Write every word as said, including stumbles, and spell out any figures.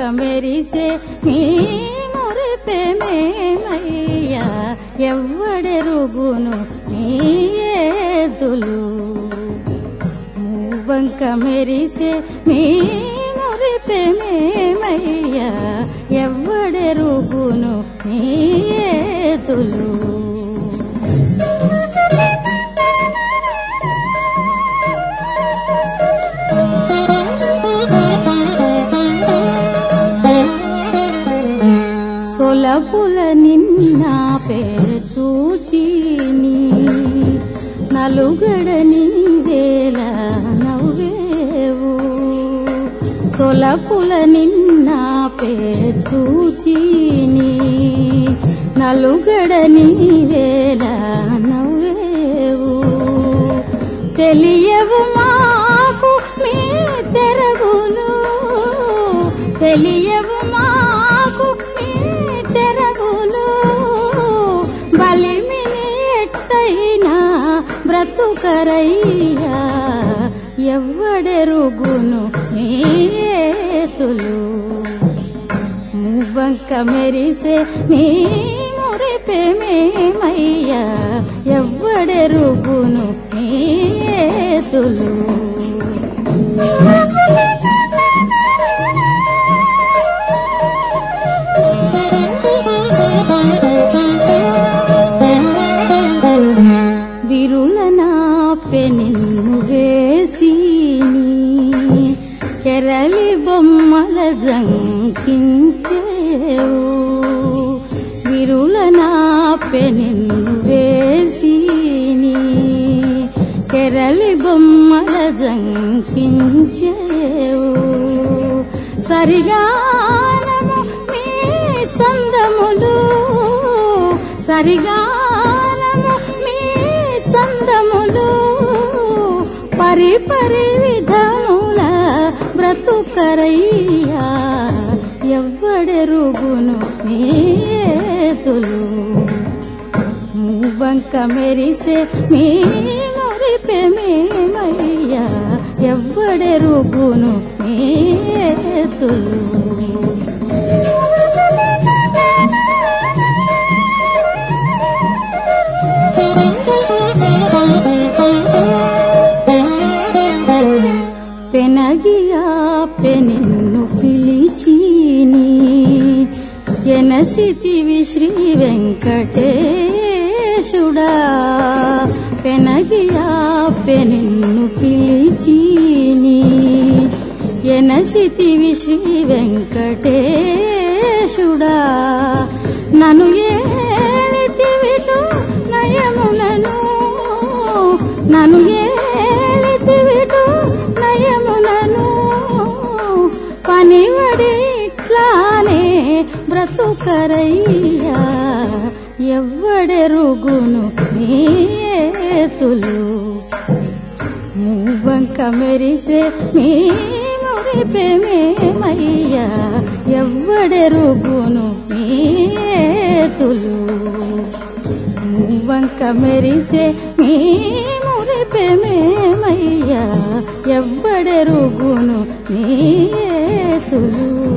మెరిసే మీ మురిపెమేమయ్యా ఎవ్వడెరుగును మీ ఏతులు మూవంక మెరిసే మీ మురిపెమేమయ్యా ఎవ్వడెరుగును మీ ఏతులు సొలపుల నిన్న పేరు చూచిని నలుగడ నీవేల నవ్వేవు సొలపుల నిన్న పేరు చూచిని నలుగడ నీవేల నవ్వేవు తెలియవు మాకు మీ తెరగులు తెలియవు మాకు మీ తెరగులు బలిమిని ఎట్టయినా బ్రతుకరయ్యా ఎవ్వడెరుగును మీ ఏతులు మూవంక మెరిసే మీ మురిపెమేమయ్యా ఎవ్వడెరుగును మీ ఏతులు విరుల నాపె నిన్ను వేసిని కెరలి బొమ్మల జంకించేవు విరుల నాపె నిన్ను వేసిని కెరలి బొమ్మల జంకించేవు సరిగానము మీ చందములు సరిగానము మీ చందములు పరి పరి విధముల బ్రతుకరయ్యా ఎవ్వడెరుగును మీ ఏతులు మూవంక మెరిసే మీ మురిపెమేమయ్యా ఎవ్వడెరుగును మీ ఏతులు పెనగియా పెనిన్ను పిలిచిని ఎనసితివి శ్రీ వెంకటేశుడా పెనగియా పెనిన్ను పిలిచిని ఎనసితివి శ్రీ వెంకటేశుడా నన్ను ఏలితివిటు నయమునను నన్ను ఏలితివిటు నయమునను పనివడి ఇట్లానే బ్రతుకరయ్యా ఎవ్వడెరుగును మీ ఏతులు మూవంక మెరిసే మీ మురిపెమేమయ్యా ఎవ్వడెరుగును మీ ఏతులు మూవంక మెరిసే మీ మురిపెమేమయ్యా ఎవ్వడెరుగును మీ ఏతులు